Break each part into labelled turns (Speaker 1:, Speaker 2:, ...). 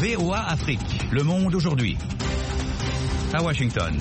Speaker 1: VOA Afrique, Le Monde aujourd'hui. À Washington.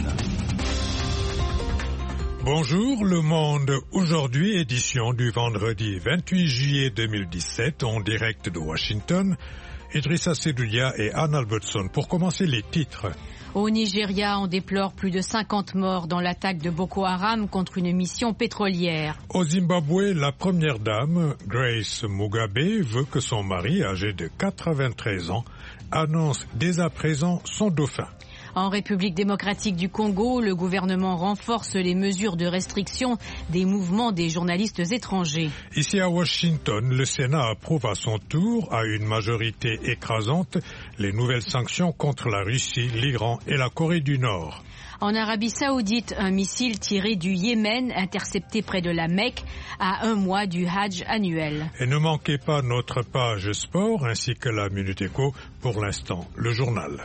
Speaker 2: Bonjour, Le Monde aujourd'hui, édition du vendredi 28 juillet 2017, en direct de Washington. Idrissa Sedouya et Anne Albertson. Pour commencer, les titres.
Speaker 3: Au Nigeria, on déplore plus de 50 morts dans l'attaque de Boko Haram contre une mission pétrolière.
Speaker 2: Au Zimbabwe, la première dame, Grace Mugabe, veut que son mari, âgé de 93 ans, annonce dès à présent son dauphin.
Speaker 3: En République démocratique du Congo, le gouvernement renforce les mesures de restriction des mouvements des journalistes étrangers.
Speaker 2: Ici à Washington, le Sénat approuve à son tour, à une majorité écrasante, les nouvelles sanctions contre la Russie, l'Iran et la Corée du Nord.
Speaker 3: En Arabie Saoudite, un missile tiré du Yémen intercepté près de la Mecque à un mois du Hajj annuel.
Speaker 2: Et ne manquez pas notre page sport ainsi que la Minute Éco. Pour l'instant, le journal.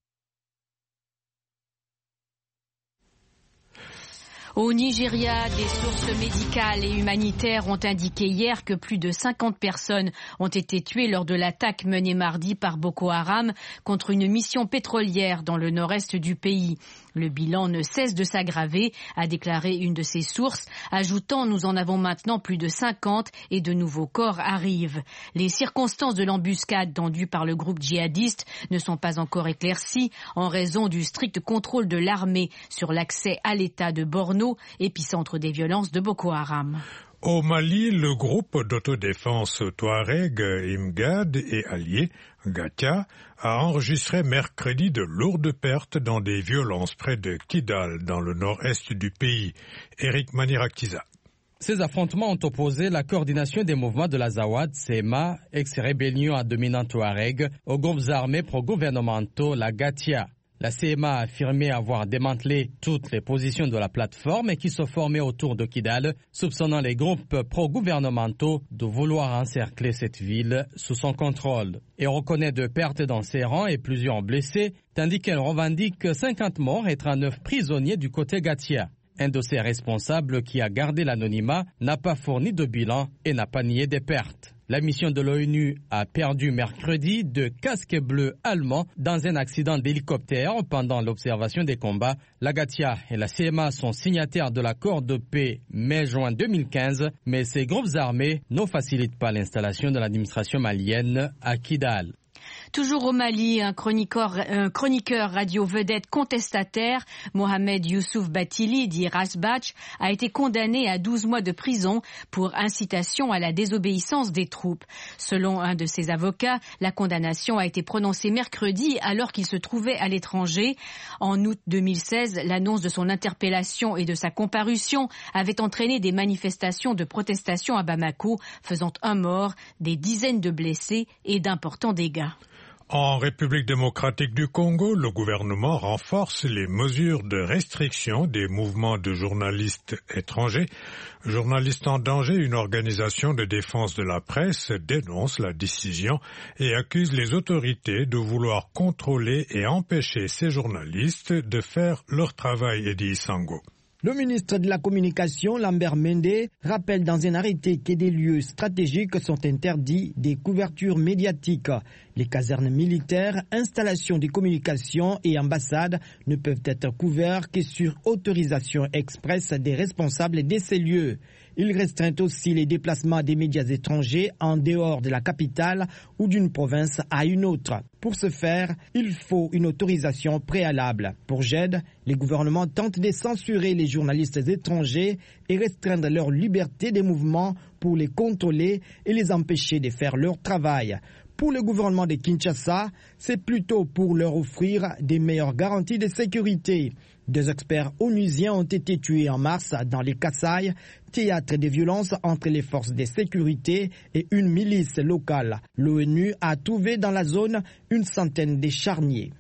Speaker 3: Au Nigeria, des sources médicales et humanitaires ont indiqué hier que plus de 50 personnes ont été tuées lors de l'attaque menée mardi par Boko Haram contre une mission pétrolière dans le nord-est du pays. Le bilan ne cesse de s'aggraver, a déclaré une de ses sources, ajoutant « Nous en avons maintenant plus de 50 et de nouveaux corps arrivent ». Les circonstances de l'embuscade tendue par le groupe djihadiste ne sont pas encore éclaircies en raison du strict contrôle de l'armée sur l'accès à l'État de Borno, épicentre des violences de Boko Haram.
Speaker 2: Au Mali, le groupe d'autodéfense Touareg, Imgad et alliés, Gatia, a enregistré mercredi de lourdes pertes dans des violences près de Kidal, dans le nord-est du pays. Eric Manirakiza.
Speaker 4: Ces affrontements ont opposé la coordination des mouvements de l'Azawad, CEMA, ex-rébellion à dominant Touareg, aux groupes armés pro-gouvernementaux, la Gatia. La CMA a affirmé avoir démantelé toutes les positions de la plateforme qui se formaient autour de Kidal, soupçonnant les groupes pro-gouvernementaux de vouloir encercler cette ville sous son contrôle. Et reconnaît de pertes dans ses rangs et plusieurs blessés, tandis qu'elle revendique 50 morts et 39 prisonniers du côté Gatia. Un de ses responsables qui a gardé l'anonymat n'a pas fourni de bilan et n'a pas nié des pertes. La mission de l'ONU a perdu mercredi 2 casques bleus allemands dans un accident d'hélicoptère pendant l'observation des combats. La Gatia et la CMA sont signataires de l'accord de paix mai-juin 2015, mais ces groupes armés ne facilitent pas l'installation de l'administration malienne à Kidal.
Speaker 3: Toujours au Mali, un chroniqueur radio-vedette contestataire, Mohamed Youssouf Batili, dit Rasbach, a été condamné à 12 mois de prison pour incitation à la désobéissance des troupes. Selon un de ses avocats, la condamnation a été prononcée mercredi alors qu'il se trouvait à l'étranger. En août 2016, l'annonce de son interpellation et de sa comparution avait entraîné des manifestations de protestation à Bamako, faisant un mort, des dizaines de blessés et d'importants dégâts.
Speaker 2: En République démocratique du Congo, le gouvernement renforce les mesures de restriction des mouvements de journalistes étrangers. Journalistes en danger, une organisation de défense de la presse dénonce la décision et accuse les autorités de vouloir contrôler et empêcher ces journalistes de faire leur travail, Edi Sango.
Speaker 5: Le ministre de la Communication, Lambert Mende, rappelle dans un arrêté que des lieux stratégiques sont interdits des couvertures médiatiques. Les casernes militaires, installations de communication et ambassades ne peuvent être couverts que sur autorisation expresse des responsables de ces lieux. Il restreint aussi les déplacements des médias étrangers en dehors de la capitale ou d'une province à une autre. Pour ce faire, il faut une autorisation préalable. Pour GED, les gouvernements tentent de censurer les journalistes étrangers et restreindre leur liberté de mouvement pour les contrôler et les empêcher de faire leur travail. Pour le gouvernement de Kinshasa, c'est plutôt pour leur offrir des meilleures garanties de sécurité. 2 experts onusiens ont été tués en mars dans les Kasaï, théâtre de violences entre les forces de sécurité et une milice locale. L'ONU a trouvé dans la zone une centaine de charniers.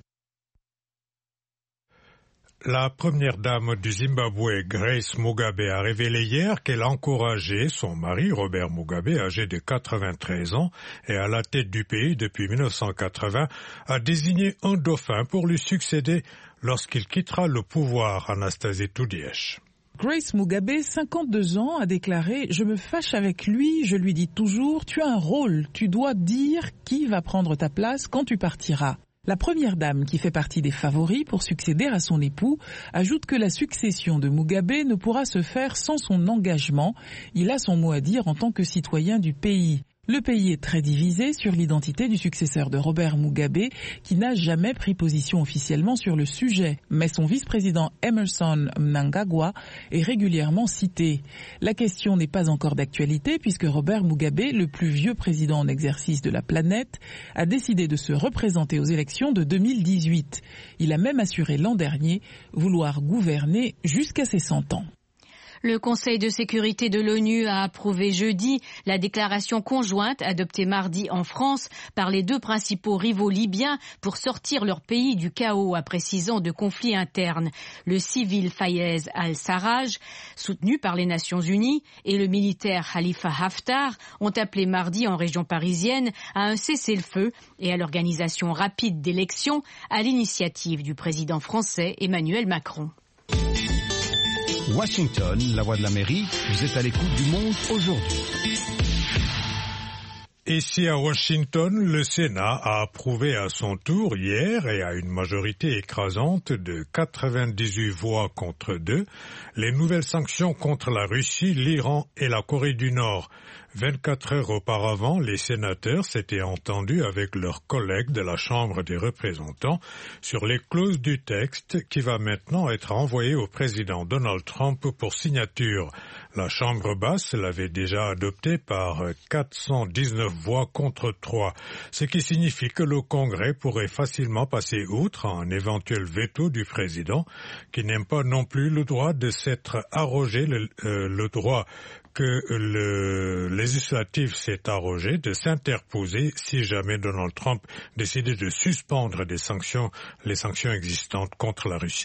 Speaker 2: La première dame du Zimbabwe, Grace Mugabe, a révélé hier qu'elle encourageait son mari, Robert Mugabe, âgé de 93 ans et à la tête du pays depuis 1980, à désigner un dauphin pour lui succéder lorsqu'il quittera le pouvoir, Anastasie Toudièche.
Speaker 6: Grace Mugabe, 52 ans, a déclaré « Je me fâche avec lui, je lui dis toujours, tu as un rôle, tu dois dire qui va prendre ta place quand tu partiras ». La première dame, qui fait partie des favoris pour succéder à son époux, ajoute que la succession de Mugabe ne pourra se faire sans son engagement. Il a son mot à dire en tant que citoyen du pays. Le pays est très divisé sur l'identité du successeur de Robert Mugabe, qui n'a jamais pris position officiellement sur le sujet, mais son vice-président Emmerson Mnangagwa est régulièrement cité. La question n'est pas encore d'actualité puisque Robert Mugabe, le plus vieux président en exercice de la planète, a décidé de se représenter aux élections de 2018. Il a même assuré l'an dernier vouloir gouverner jusqu'à ses 100 ans.
Speaker 3: Le Conseil de sécurité de l'ONU a approuvé jeudi la déclaration conjointe adoptée mardi en France par les deux principaux rivaux libyens pour sortir leur pays du chaos après 6 ans de conflits internes. Le civil Fayez al-Sarraj, soutenu par les Nations Unies, et le militaire Khalifa Haftar ont appelé mardi en région parisienne à un cessez-le-feu et à l'organisation rapide d'élections à l'initiative du président français Emmanuel Macron.
Speaker 1: Washington, la voix de l'Amérique, vous êtes à l'écoute du monde aujourd'hui.
Speaker 2: Ici à Washington, le Sénat a approuvé à son tour hier et à une majorité écrasante de 98 voix contre 2 les nouvelles sanctions contre la Russie, l'Iran et la Corée du Nord. 24 heures auparavant, les sénateurs s'étaient entendus avec leurs collègues de la Chambre des représentants sur les clauses du texte qui va maintenant être envoyé au président Donald Trump pour signature. La Chambre basse l'avait déjà adopté par 419 voix contre 3, ce qui signifie que le Congrès pourrait facilement passer outre un éventuel veto du président, qui n'aime pas non plus le droit de s'être arrogé, le droit que le législatif s'est arrogé de s'interposer si jamais Donald Trump décidait de suspendre les sanctions existantes contre la Russie.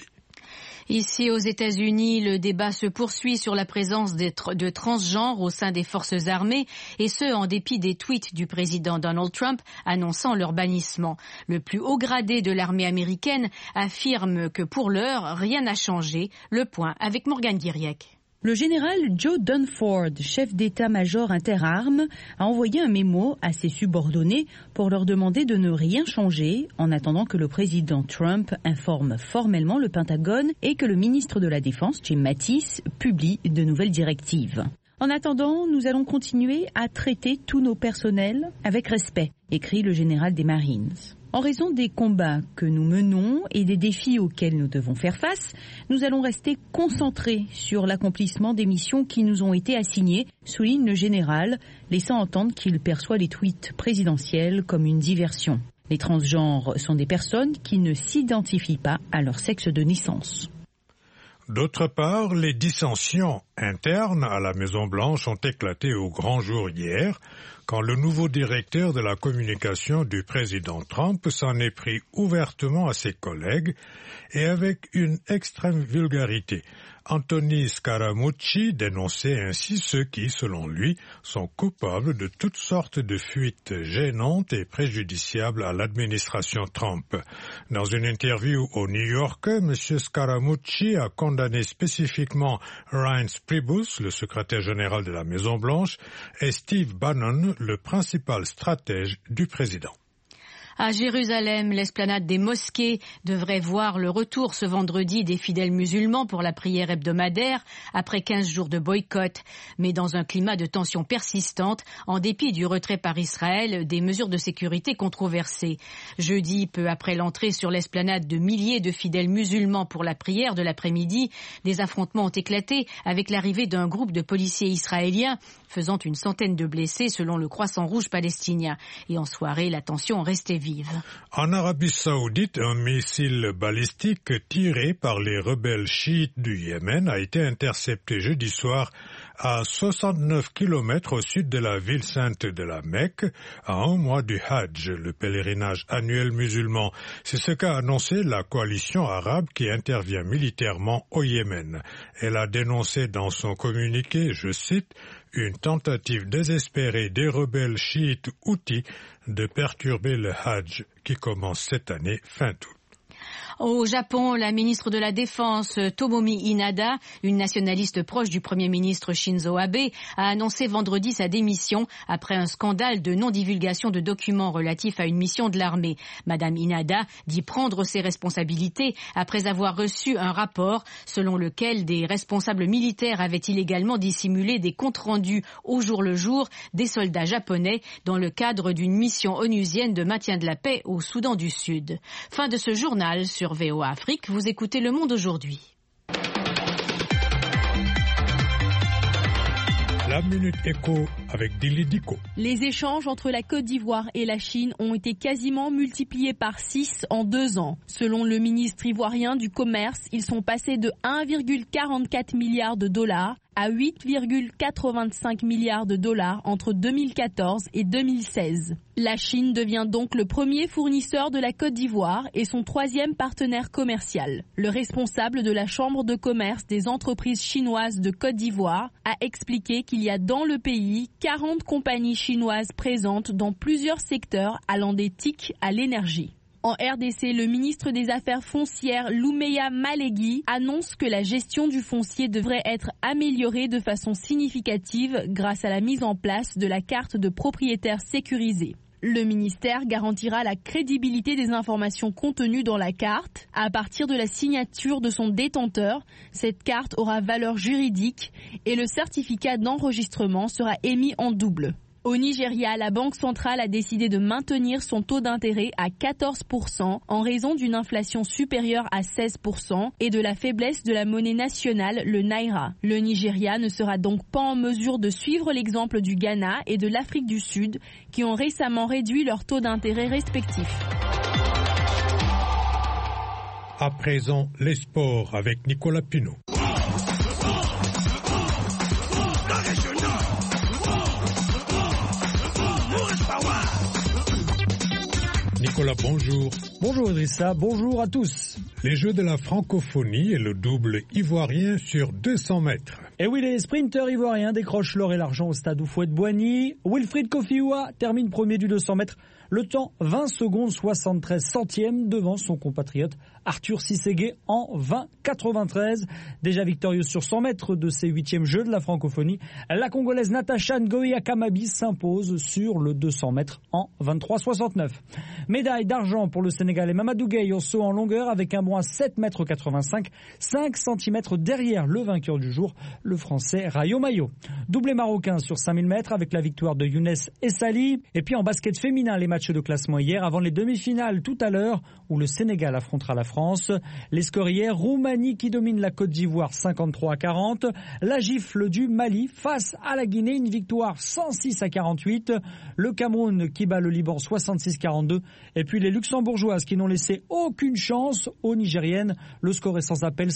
Speaker 3: Ici aux États-Unis, le débat se poursuit sur la présence de transgenres au sein des forces armées, et ce en dépit des tweets du président Donald Trump annonçant leur bannissement. Le plus haut gradé de l'armée américaine affirme que pour l'heure, rien n'a changé. Le point avec Morgane Guiriec.
Speaker 7: Le général Joe Dunford, chef d'état-major interarmes, a envoyé un mémo à ses subordonnés pour leur demander de ne rien changer en attendant que le président Trump informe formellement le Pentagone et que le ministre de la Défense, Jim Mattis, publie de nouvelles directives. En attendant, nous allons continuer à traiter tous nos personnels avec respect, écrit le général des Marines. En raison des combats que nous menons et des défis auxquels nous devons faire face, nous allons rester concentrés sur l'accomplissement des missions qui nous ont été assignées, souligne le général, laissant entendre qu'il perçoit les tweets présidentiels comme une diversion. Les transgenres sont des personnes qui ne s'identifient pas à leur sexe de naissance.
Speaker 2: D'autre part, les dissensions internes à la Maison-Blanche ont éclaté au grand jour hier, quand le nouveau directeur de la communication du président Trump s'en est pris ouvertement à ses collègues et avec une extrême vulgarité. Anthony Scaramucci dénonçait ainsi ceux qui, selon lui, sont coupables de toutes sortes de fuites gênantes et préjudiciables à l'administration Trump. Dans une interview au New Yorker, M. Scaramucci a condamné spécifiquement Reince Priebus, le secrétaire général de la Maison-Blanche, et Steve Bannon, le principal stratège du président.
Speaker 3: À Jérusalem, l'esplanade des mosquées devrait voir le retour ce vendredi des fidèles musulmans pour la prière hebdomadaire après 15 jours de boycott, mais dans un climat de tension persistante en dépit du retrait par Israël des mesures de sécurité controversées. Jeudi, peu après l'entrée sur l'esplanade de milliers de fidèles musulmans pour la prière de l'après-midi, des affrontements ont éclaté avec l'arrivée d'un groupe de policiers israéliens faisant une centaine de blessés selon le Croissant Rouge palestinien. Et en soirée, la tension restait vive.
Speaker 2: En Arabie Saoudite, un missile balistique tiré par les rebelles chiites du Yémen a été intercepté jeudi soir à 69 km au sud de la ville sainte de la Mecque, à un mois du Hajj, le pèlerinage annuel musulman. C'est ce qu'a annoncé la coalition arabe qui intervient militairement au Yémen. Elle a dénoncé dans son communiqué, je cite, une tentative désespérée des rebelles chiites houthis de perturber le Hajj qui commence cette année fin août.
Speaker 3: Au Japon, la ministre de la Défense, Tomomi Inada, une nationaliste proche du Premier ministre Shinzo Abe, a annoncé vendredi sa démission après un scandale de non-divulgation de documents relatifs à une mission de l'armée. Madame Inada dit prendre ses responsabilités après avoir reçu un rapport selon lequel des responsables militaires avaient illégalement dissimulé des comptes rendus au jour le jour des soldats japonais dans le cadre d'une mission onusienne de maintien de la paix au Soudan du Sud. Fin de ce journal sur VOA Afrique. Vous écoutez Le Monde aujourd'hui.
Speaker 2: La Minute Éco avec Dili Diko.
Speaker 8: Les échanges entre la Côte d'Ivoire et la Chine ont été quasiment multipliés par 6 en 2 ans. Selon le ministre ivoirien du Commerce, ils sont passés de 1,44 milliard de dollars à 8,85 milliards de dollars entre 2014 et 2016. La Chine devient donc le premier fournisseur de la Côte d'Ivoire et son 3e partenaire commercial. Le responsable de la Chambre de commerce des entreprises chinoises de Côte d'Ivoire a expliqué qu'il y a dans le pays 40 compagnies chinoises présentes dans plusieurs secteurs allant des TIC à l'énergie. En RDC, le ministre des Affaires foncières, Loumeya Malegui, annonce que la gestion du foncier devrait être améliorée de façon significative grâce à la mise en place de la carte de propriétaire sécurisée. Le ministère garantira la crédibilité des informations contenues dans la carte. À partir de la signature de son détenteur, cette carte aura valeur juridique et le certificat d'enregistrement sera émis en double. Au Nigeria, la Banque centrale a décidé de maintenir son taux d'intérêt à 14% en raison d'une inflation supérieure à 16% et de la faiblesse de la monnaie nationale, le Naira. Le Nigeria ne sera donc pas en mesure de suivre l'exemple du Ghana et de l'Afrique du Sud qui ont récemment réduit leurs taux d'intérêt respectifs.
Speaker 2: À présent, les sports avec Nicolas Pinault. Nicolas, bonjour.
Speaker 9: Bonjour Idrissa, bonjour à tous.
Speaker 2: Les Jeux de la francophonie et le double ivoirien sur 200 mètres.
Speaker 9: Et oui, les sprinteurs ivoiriens décrochent l'or et l'argent au stade Houphouët-Boigny. Wilfried Kofiwa termine premier du 200 mètres. Le temps 20 secondes 73 centièmes devant son compatriote Arthur Sisségué en 20,93. Déjà victorieuse sur 100 mètres de ses 8e Jeux de la francophonie, la Congolaise Natasha Ngoyi-Kamabi s'impose sur le 200 mètres en 23,69. Médaille d'argent pour le Sénégalais Mamadou Gueye au saut en longueur avec un bond à 7,85 m, 5 cm derrière le vainqueur du jour, le Français Rayo Mayo. Doublé marocain sur 5000 mètres avec la victoire de Younes Essali. Et puis en basket féminin, les matchs de classement hier avant les demi-finales tout à l'heure où le Sénégal affrontera la France. Les scores hier, Roumanie qui domine la Côte d'Ivoire 53-40, la gifle du Mali face à la Guinée, une victoire 106-48, le Cameroun qui bat le Liban 66-42 et puis les Luxembourgeoises qui n'ont laissé aucune chance aux Nigériennes. Le score est sans appel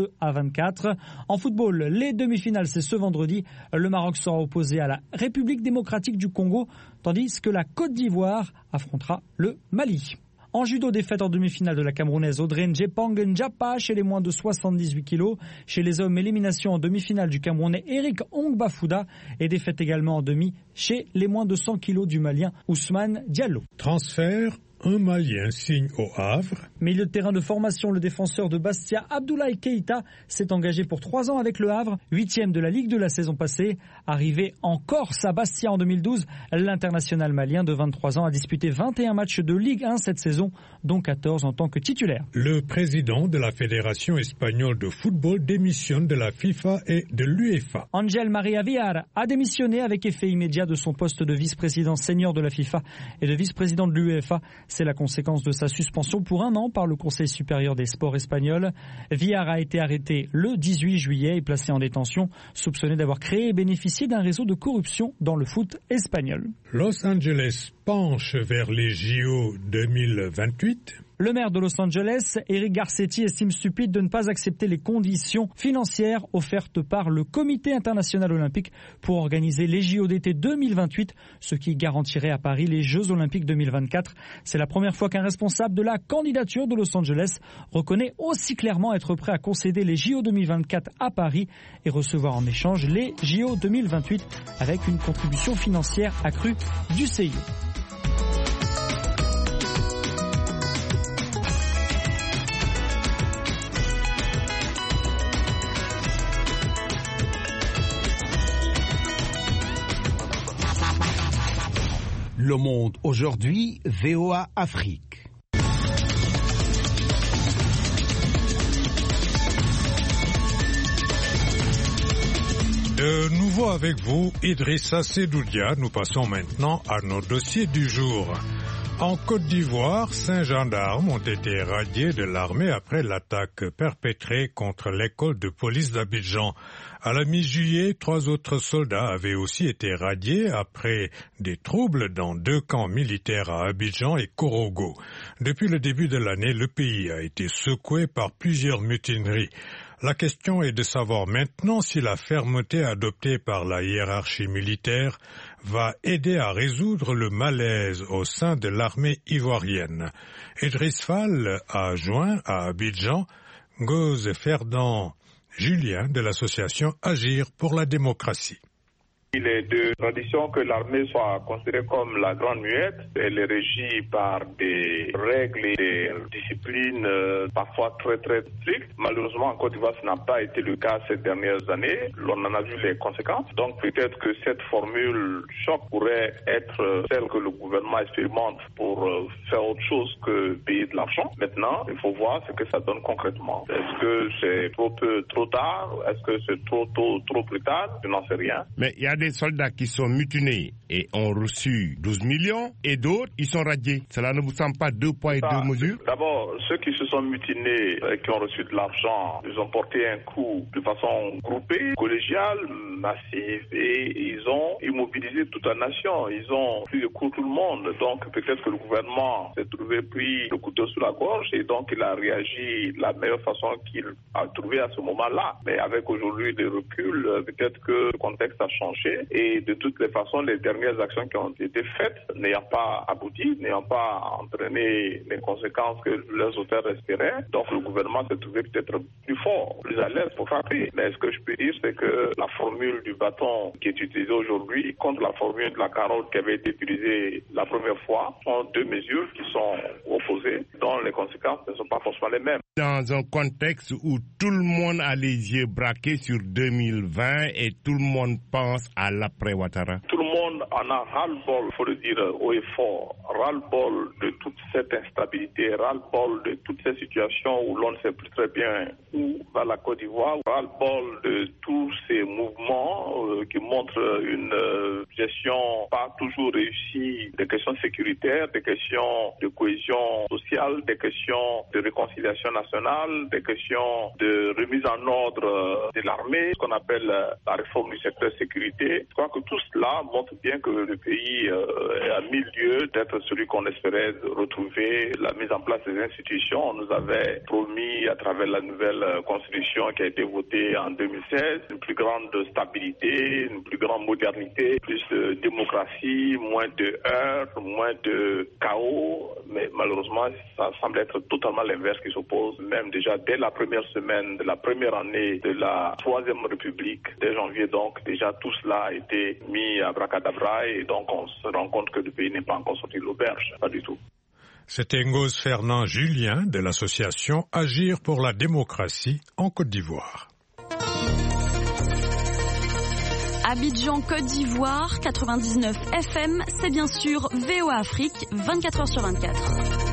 Speaker 9: 102-24. En football, les demi-finales c'est ce vendredi. Le Maroc sera opposé à la République démocratique du Congo tandis que la Côte d'Ivoire affrontera le Mali. En judo, défaite en demi-finale de la Camerounaise Audrey Njepang Njapa chez les moins de 78 kg. Chez les hommes, élimination en demi-finale du Camerounais Eric Ongbafuda et défaite également en demi chez les moins de 100 kg du Malien Ousmane Diallo.
Speaker 2: Transfert. Un Malien signe au Havre.
Speaker 9: Milieu de terrain de formation, le défenseur de Bastia, Abdoulaye Keïta, s'est engagé pour 3 ans avec le Havre, 8e de la Ligue de la saison passée. Arrivé en Corse à Bastia en 2012, l'international malien de 23 ans a disputé 21 matchs de Ligue 1 cette saison, dont 14 en tant que titulaire.
Speaker 2: Le président de la Fédération espagnole de football démissionne de la FIFA et de l'UEFA.
Speaker 9: Ángel María Villar a démissionné avec effet immédiat de son poste de vice-président senior de la FIFA et de vice-président de l'UEFA. C'est la conséquence de sa suspension pour 1 an par le Conseil supérieur des sports espagnols. Villar a été arrêté le 18 juillet et placé en détention, soupçonné d'avoir créé et bénéficié d'un réseau de corruption dans le foot espagnol.
Speaker 2: Los Angeles penche vers les JO 2028.
Speaker 9: Le maire de Los Angeles, Eric Garcetti, estime stupide de ne pas accepter les conditions financières offertes par le Comité international olympique pour organiser les JO d'été 2028, ce qui garantirait à Paris les Jeux olympiques 2024. C'est la première fois qu'un responsable de la candidature de Los Angeles reconnaît aussi clairement être prêt à concéder les JO 2024 à Paris et recevoir en échange les JO 2028 avec une contribution financière accrue du CIO.
Speaker 10: Le Monde aujourd'hui, VOA Afrique.
Speaker 2: De nouveau avec vous, Idrissa Sedoudia. Nous passons maintenant à nos dossiers du jour. En Côte d'Ivoire, 5 gendarmes ont été radiés de l'armée après l'attaque perpétrée contre l'école de police d'Abidjan. À la mi-juillet, 3 autres soldats avaient aussi été radiés après des troubles dans 2 camps militaires à Abidjan et Korogo. Depuis le début de l'année, le pays a été secoué par plusieurs mutineries. La question est de savoir maintenant si la fermeté adoptée par la hiérarchie militaire va aider à résoudre le malaise au sein de l'armée ivoirienne. Idriss Fall a joint à Abidjan Ngoz Ferdinand Julien de l'association Agir pour la démocratie.
Speaker 11: Il est de tradition que l'armée soit considérée comme la grande muette. Elle est régie par des règles et des disciplines parfois très très strictes. Malheureusement, en Côte d'Ivoire, ce n'a pas été le cas ces dernières années. On en a vu les conséquences. Donc peut-être que cette formule choc pourrait être celle que le gouvernement expérimente pour faire autre chose que payer de l'argent. Maintenant, il faut voir ce que ça donne concrètement. Est-ce que c'est trop peu, trop tard? Est-ce que c'est trop tôt, trop plus tard? Je n'en sais rien.
Speaker 12: Mais il y a des soldats qui sont mutinés et ont reçu 12 millions et d'autres, ils sont radiés. Cela ne vous semble pas 2 poids et 2 mesures?
Speaker 11: D'abord, ceux qui se sont mutinés et qui ont reçu de l'argent, ils ont porté un coup de façon groupée, collégiale, massive, et ils ont immobilisé toute la nation. Ils ont pris le coup tout le monde. Donc peut-être que le gouvernement s'est trouvé pris le couteau sous la gorge et donc il a réagi de la meilleure façon qu'il a trouvé à ce moment-là. Mais avec aujourd'hui des reculs, peut-être que le contexte a changé. Et de toutes les façons, les dernières actions qui ont été faites n'ayant pas abouti, n'ayant pas entraîné les conséquences que leurs auteurs espéraient, donc le gouvernement s'est trouvé peut-être plus fort, plus à l'aise pour frapper. Mais ce que je peux dire, c'est que la formule du bâton qui est utilisée aujourd'hui contre la formule de la carotte qui avait été utilisée la première fois sont 2 mesures qui sont opposées, dont les conséquences ne sont pas forcément les mêmes.
Speaker 12: Dans un contexte où tout le monde a les yeux braqués sur 2020 et tout le monde pense à l'après-Ouattara.
Speaker 11: Tout le monde en a ras-le-bol, il faut le dire haut et fort, ras-le-bol de toute cette instabilité, ras-le-bol de toutes ces situations où l'on ne sait plus très bien où va la Côte d'Ivoire, ras-le-bol de tous ces mouvements qui montrent une gestion pas toujours réussie des questions sécuritaires, des questions de cohésion sociale, des questions de réconciliation nationale, des questions de remise en ordre de l'armée, ce qu'on appelle la réforme du secteur sécurité. Je crois que tout cela montre bien que le pays est à 1000 lieues d'être celui qu'on espérait retrouver. La mise en place des institutions, on nous avait promis à travers la nouvelle constitution qui a été votée en 2016, une plus grande stabilité, une plus grande modernité, plus de démocratie, moins de heurts, moins de chaos. Mais malheureusement, ça semble être totalement l'inverse qui s'oppose. Même déjà dès la première semaine de la première année de la Troisième République, dès janvier donc, déjà tout cela a été mis à bracadabra et donc on se rend compte que le pays n'est pas encore sorti de l'auberge, pas du tout.
Speaker 2: C'était Ngoz Ferdinand Julien de l'association Agir pour la démocratie en Côte d'Ivoire.
Speaker 13: Abidjan, Côte d'Ivoire, 99 FM, c'est bien sûr VOA Afrique, 24h sur 24.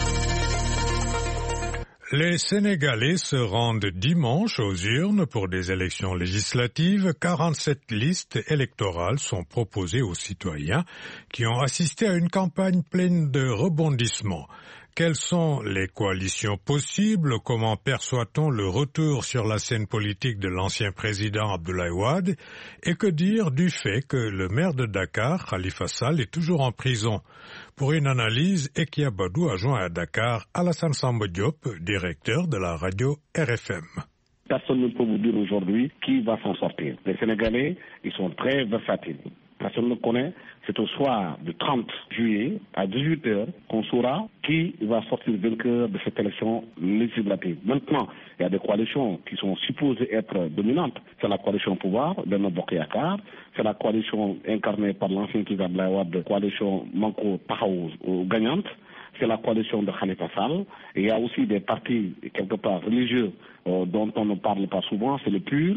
Speaker 2: Les Sénégalais se rendent dimanche aux urnes pour des élections législatives. 47 listes électorales sont proposées aux citoyens qui ont assisté à une campagne pleine de rebondissements. Quelles sont les coalitions possibles? Comment perçoit-on le retour sur la scène politique de l'ancien président Abdoulaye Wade? Et que dire du fait que le maire de Dakar, Khalifa Sall, est toujours en prison? Pour une analyse, Ekia Badou a joint à Dakar Alassane Samba Diop, directeur de la radio RFM.
Speaker 14: Personne ne peut vous dire aujourd'hui qui va s'en sortir. Les Sénégalais, ils sont très versatiles. Personne ne connaît. C'est au soir du 30 juillet à 18h qu'on saura qui va sortir vainqueur de cette élection législative. Maintenant, il y a des coalitions qui sont supposées être dominantes. C'est la coalition au pouvoir, Benno Bokk Yakaar. C'est la coalition incarnée par l'ancien président Abdoulaye Wade, coalition Manko Taxawu gagnante. C'est la coalition de Khalifa Sall. Et il y a aussi des partis, quelque part, religieux dont on ne parle pas souvent. C'est le PUR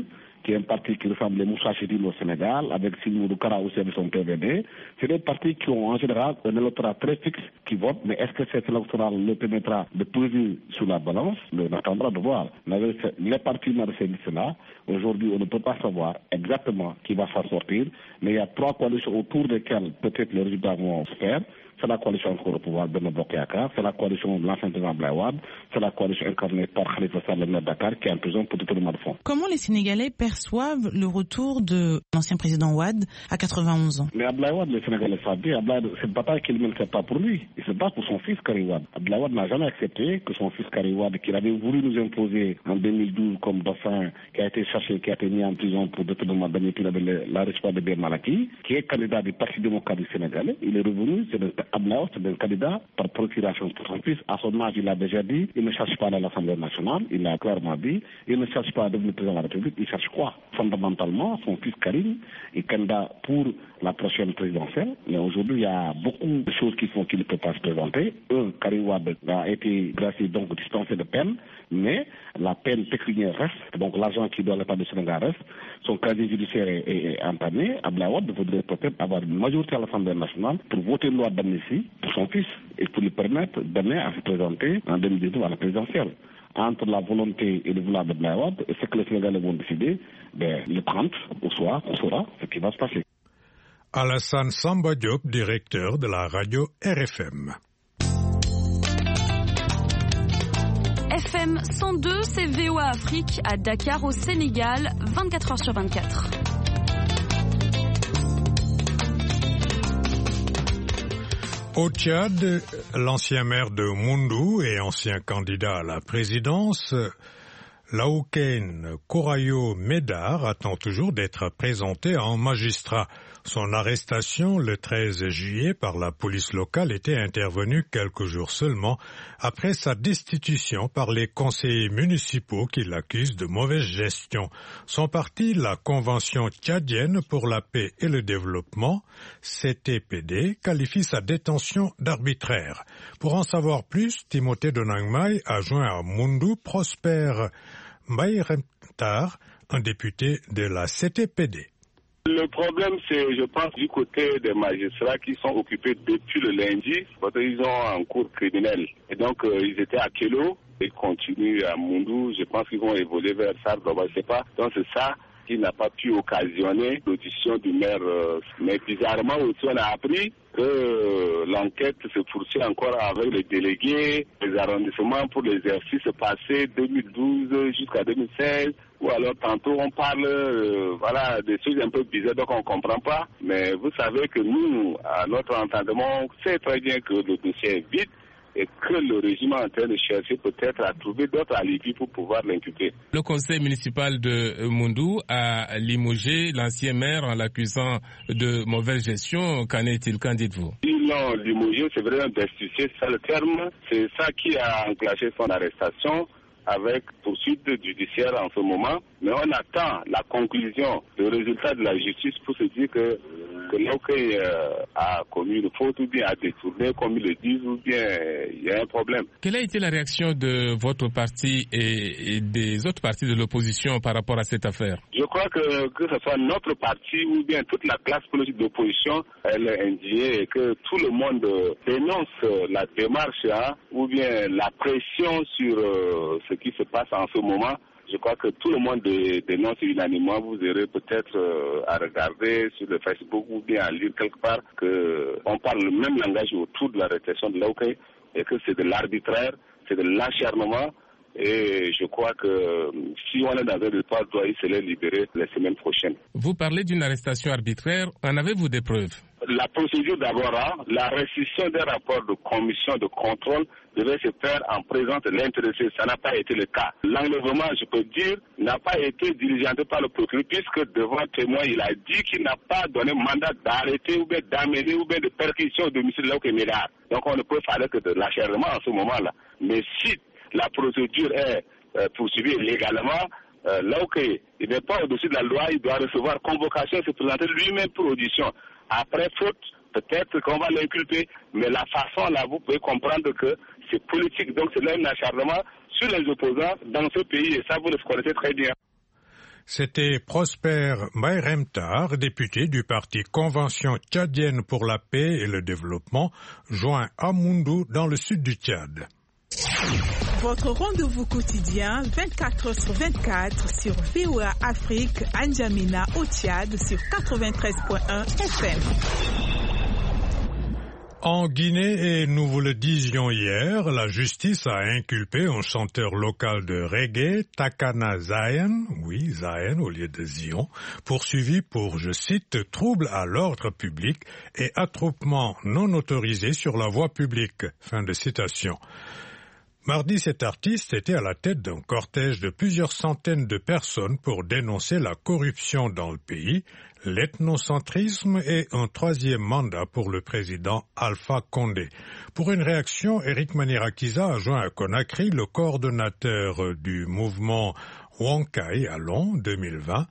Speaker 14: qui est un parti qui ressemble à Moussa Chedil au Sénégal, avec Simoudou Kara aussi avec son PVD. C'est des partis qui ont en général un électorat très fixe qui vote, mais est-ce que cet électorat le permettra de peser sur la balance? On attendra de voir. Les partis dans ces listes-là, aujourd'hui, on ne peut pas savoir exactement qui va s'en sortir, mais il y a 3 coalitions autour desquelles peut-être les résultats vont se faire. C'est la coalition encore au pouvoir de Nobokayaka, c'est la coalition de l'ancien président Abdoulaye Wade, c'est la coalition incarnée par Khalifa Sall, le maire de Dakar, qui est en prison pour détournement de fonds.
Speaker 15: Comment les Sénégalais perçoivent le retour de l'ancien président Wade à 91 ans?
Speaker 14: Mais Abdoulaye Wade, les Sénégalais savent bien, cette bataille qu'il mène, c'est pas pour lui, il se bat pour son fils Karim Wade. Abdoulaye Wade n'a jamais accepté que son fils Karim Wade, qu'il avait voulu nous imposer en 2012 comme dauphin, qui a été cherché, qui a été mis en prison pour détournement de deniers avec la réciproque de Ben Malaki, qui est candidat du Parti démocratique sénégalais, il est revenu, c'est un candidat par procuration pour son fils. À son âge, il a déjà dit, il ne cherche pas à l'Assemblée nationale, il l'a clairement dit, il ne cherche pas à devenir président de la République, il cherche quoi? Fondamentalement, son fils Karim est candidat pour la prochaine présidentielle, mais aujourd'hui, il y a beaucoup de choses qui font qu'il ne peut pas se présenter. Karim Wade a été gracié, donc dispensé de peine, mais la peine pécuniaire reste, donc l'argent qui doit l'État du Sénégal reste, son casier judiciaire est entamé. Abdoulaye Wade voudrait peut-être avoir une majorité à l'Assemblée nationale pour voter une loi d'amnistie pour son fils et pour lui permettre d'amener à se présenter en 2019 à la présidentielle. Entre la volonté et le vouloir d'Abdoulaye Wade et ce que les Sénégalais vont décider, le 30 au soir, on saura ce qui va se passer.
Speaker 2: Alassane Samba Diop, directeur de la radio RFM.
Speaker 13: FM 102, c'est VOA Afrique à Dakar au Sénégal, 24h/24.
Speaker 2: Au Tchad, l'ancien maire de Moundou et ancien candidat à la présidence, Laouken Korayo Médar attend toujours d'être présenté en magistrat. Son arrestation le 13 juillet par la police locale était intervenue quelques jours seulement après sa destitution par les conseillers municipaux qui l'accusent de mauvaise gestion. Son parti, la Convention tchadienne pour la paix et le développement, CTPD, qualifie sa détention d'arbitraire. Pour en savoir plus, Timothée Donangmai a joint à Moundou Prosper Mbaye-Remtar, un député de la CTPD.
Speaker 11: Le problème, c'est, je pense, du côté des magistrats qui sont occupés depuis le lundi, parce qu'ils ont un cours criminel. Et donc, ils étaient à Kélo, ils continuent à Moundou. Je pense qu'ils vont évoluer vers Sardoba, je sais pas. Donc, c'est ça qui n'a pas pu occasionner l'audition du maire. Mais bizarrement aussi, on a appris que l'enquête se poursuit encore avec les délégués, les arrondissements pour l'exercice passé 2012 jusqu'à 2016. Ou alors tantôt on parle des choses un peu bizarres, donc on ne comprend pas. Mais vous savez que nous, à notre entendement, on sait très bien que le dossier est vide et que le régime est en train de chercher peut-être à trouver d'autres alibis pour pouvoir l'inculper.
Speaker 16: Le conseil municipal de Moundou a limogé l'ancien maire en l'accusant de mauvaise gestion. Qu'en est-il? Qu'en dites-vous?
Speaker 11: Ils l'ont limogé, c'est vraiment destitué, c'est le terme. C'est ça qui a enclenché son arrestation avec poursuite judiciaire en ce moment. Mais on attend la conclusion, le résultat de la justice pour se dire que Laouké a commis une faute ou bien a détourné, comme ils le disent, ou bien il y a un problème.
Speaker 16: Quelle a été la réaction de votre parti et des autres partis de l'opposition par rapport à cette affaire?
Speaker 11: Je crois que ce soit notre parti ou bien toute la classe politique d'opposition, elle est indignée et que tout le monde dénonce la démarche ou bien la pression sur ce qui se passe en ce moment. Je crois que tout le monde dénonce unanimement. Vous aurez peut-être à regarder sur le Facebook ou bien à lire quelque part qu'on parle le même langage autour de la répression de Laouké et que c'est de l'arbitraire, c'est de l'acharnement. Et je crois que si on est dans un départ, il doit se les libérer la semaine prochaine.
Speaker 16: Vous parlez d'une arrestation arbitraire. En avez-vous des preuves?
Speaker 11: La procédure d'abord, la restitution des rapports de commission de contrôle devait se faire en présence de l'intéressé. Ça n'a pas été le cas. L'enlèvement, je peux dire, n'a pas été diligenté par le procureur puisque devant témoin, il a dit qu'il n'a pas donné mandat d'arrêter ou bien d'amener ou bien de perquisition au domicile de Laouké Médar. Donc on ne peut parler que de l'acharnement en ce moment-là. Mais si la procédure est poursuivie légalement, Laouké, il n'est pas au-dessus de la loi, il doit recevoir convocation et se présenter lui-même pour audition. Après faute, peut-être qu'on va l'inculper, mais la façon là, vous pouvez comprendre que c'est politique, donc c'est là un acharnement sur les opposants dans ce pays, et ça vous le connaissez très bien.
Speaker 2: C'était Prosper Mairemtar, député du parti Convention tchadienne pour la paix et le développement, joint à Moundou dans le sud du Tchad.
Speaker 17: Votre rendez-vous quotidien 24h/24 sur VOA Afrique, à N'Djamena au Tchad sur 93.1 FM.
Speaker 2: En Guinée, et nous vous le disions hier, la justice a inculpé un chanteur local de reggae, Takana Zion, oui, Zion au lieu de Zion, poursuivi pour, je cite, trouble à l'ordre public et attroupement non autorisé sur la voie publique. Fin de citation. Mardi, cet artiste était à la tête d'un cortège de plusieurs centaines de personnes pour dénoncer la corruption dans le pays, l'ethnocentrisme et un troisième mandat pour le président Alpha Condé. Pour une réaction, Eric Manirakiza a joint à Conakry le coordonnateur du mouvement Wankai à Long 2020,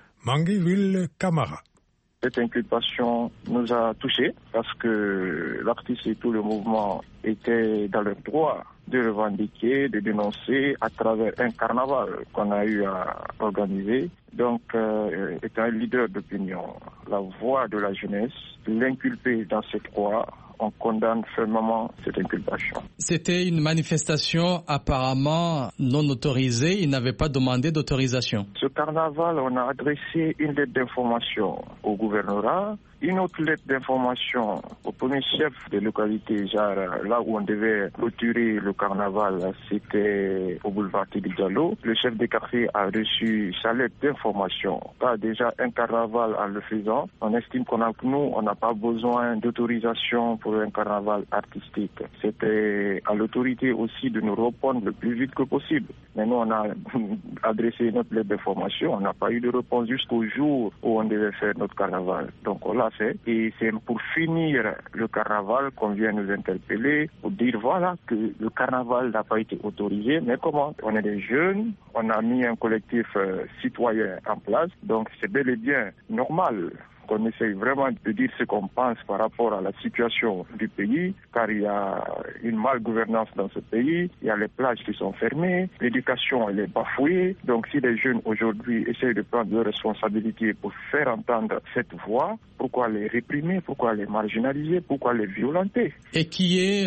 Speaker 2: Mangi Kamara.
Speaker 18: Cette inculpation nous a touchés parce que l'artiste et tout le mouvement étaient dans le droit de revendiquer, de dénoncer à travers un carnaval qu'on a eu à organiser. Donc, étant un leader d'opinion, la voix de la jeunesse, l'inculper dans cette voie, on condamne fermement cette inculpation.
Speaker 4: C'était une manifestation apparemment non autorisée, il n'avait pas demandé d'autorisation.
Speaker 18: Ce carnaval, on a adressé une lettre d'information au gouvernorat, une autre lettre d'information au premier chef de localité, genre là où on devait clôturer le carnaval, c'était au boulevard Tibi Diallo. Le chef de quartier a reçu sa lettre d'information. Pas déjà un carnaval en le faisant. On estime on n'a pas besoin d'autorisation pour un carnaval artistique. C'était à l'autorité aussi de nous répondre le plus vite que possible. Mais nous, on a adressé notre lettre d'information. On n'a pas eu de réponse jusqu'au jour où on devait faire notre carnaval. Donc on l'a fait. Et c'est pour finir le carnaval qu'on vient nous interpeller pour dire voilà que le carnaval n'a pas été autorisé. Mais comment? On est des jeunes, on a mis un collectif citoyen en place. Donc c'est bel et bien normal qu'on essaye vraiment de dire ce qu'on pense par rapport à la situation du pays, car il y a une malgouvernance dans ce pays, il y a les plages qui sont fermées, l'éducation elle est bafouée. Donc si les jeunes aujourd'hui essayent de prendre leurs responsabilités pour faire entendre cette voix, pourquoi les réprimer, pourquoi les marginaliser, pourquoi les violenter?
Speaker 4: Et qui est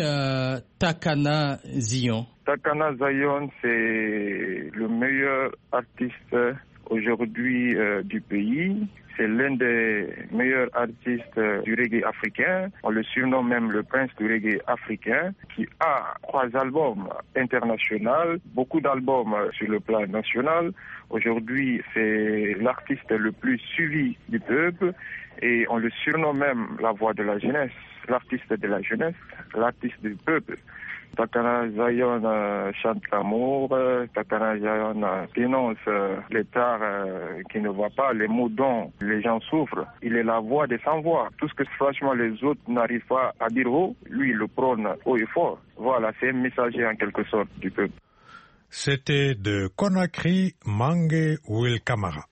Speaker 4: Takana Zion?
Speaker 18: Takana Zion, c'est le meilleur artiste aujourd'hui du pays. C'est l'un des meilleurs artistes du reggae africain. On le surnomme même le prince du reggae africain, qui a 3 albums internationaux, beaucoup d'albums sur le plan national. Aujourd'hui, c'est l'artiste le plus suivi du peuple et on le surnomme même la voix de la jeunesse, l'artiste de la jeunesse, l'artiste du peuple. Takana Zion chante l'amour, Takana Zion dénonce l'État qui ne voit pas, les maux dont les gens souffrent. Il est la voix des sans-voix. Tout ce que franchement les autres n'arrivent pas à dire haut, lui il le prône haut et fort. Voilà, c'est un messager en quelque sorte du peuple.
Speaker 2: C'était de Conakry, Mangue Will Kamara.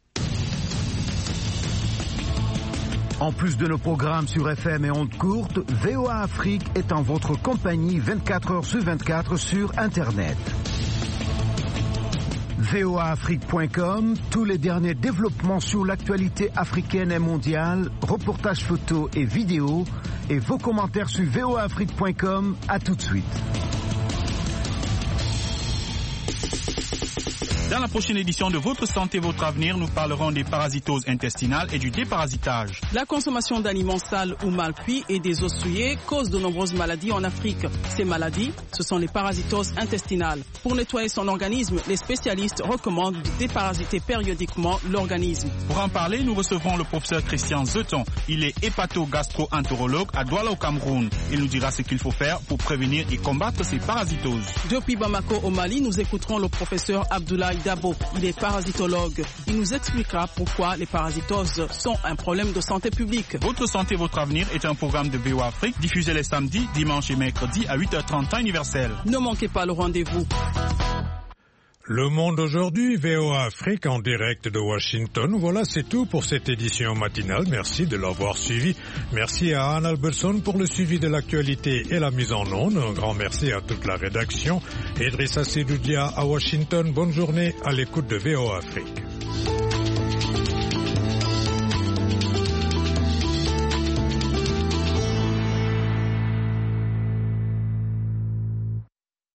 Speaker 10: En plus de nos programmes sur FM et ondes courtes, VOA Afrique est en votre compagnie 24h/24 sur Internet. voaafrique.com, tous les derniers développements sur l'actualité africaine et mondiale, reportages photos et vidéos, et vos commentaires sur voaafrique.com. À tout de suite.
Speaker 19: Dans la prochaine édition de Votre Santé, Votre Avenir, nous parlerons des parasitoses intestinales et du déparasitage.
Speaker 20: La consommation d'aliments sales ou mal cuits et des os souillés cause de nombreuses maladies en Afrique. Ces maladies, ce sont les parasitoses intestinales. Pour nettoyer son organisme, les spécialistes recommandent de déparasiter périodiquement l'organisme.
Speaker 19: Pour en parler, nous recevrons le professeur Christian Zeton. Il est hépato-gastro-entérologue à Douala au Cameroun. Il nous dira ce qu'il faut faire pour prévenir et combattre ces parasitoses.
Speaker 20: Depuis Bamako au Mali, nous écouterons le professeur Abdoulaye Dabo. Il est parasitologue. Il nous expliquera pourquoi les parasitoses sont un problème de santé publique.
Speaker 19: Votre santé, votre avenir est un programme de VOA Afrique diffusé les samedis, dimanches et mercredis à 8h30 temps universel.
Speaker 20: Ne manquez pas le rendez-vous.
Speaker 2: Le Monde aujourd'hui, VOA Afrique en direct de Washington. Voilà, c'est tout pour cette édition matinale. Merci de l'avoir suivi. Merci à Anne Albertson pour le suivi de l'actualité et la mise en onde. Un grand merci à toute la rédaction. Idrissa Sedoudia à Washington. Bonne journée à l'écoute de VOA Afrique.